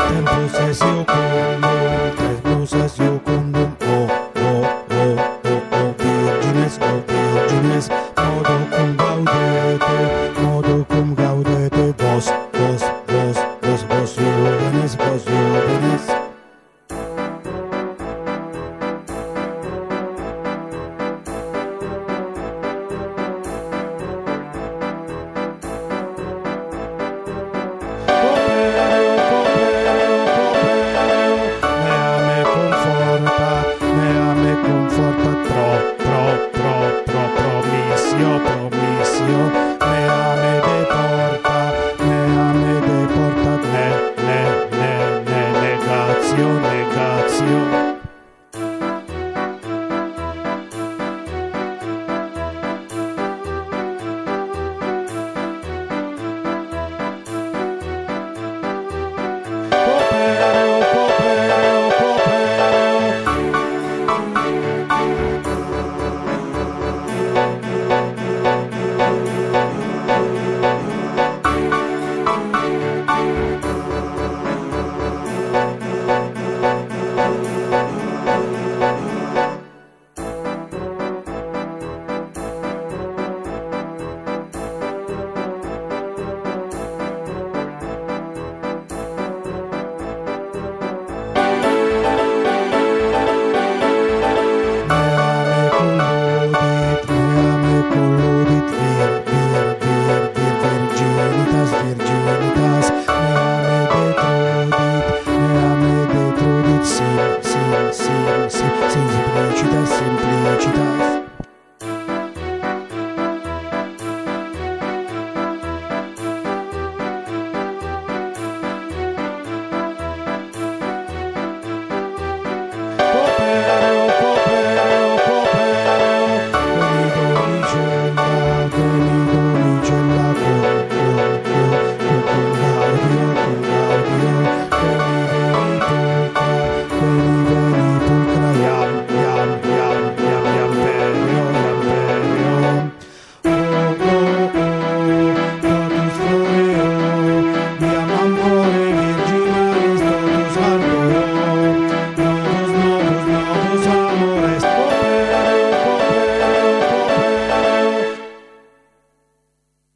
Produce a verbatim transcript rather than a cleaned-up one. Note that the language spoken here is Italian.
Tempus es iucundum, tempus es iucundum, o, o, o, o, o, virgines, o, virgines, modo cum gaudete, modo cum gaudete, vos, vos, vos, vos, vos iuvenes, vos iuvenes. Negazio, negazio.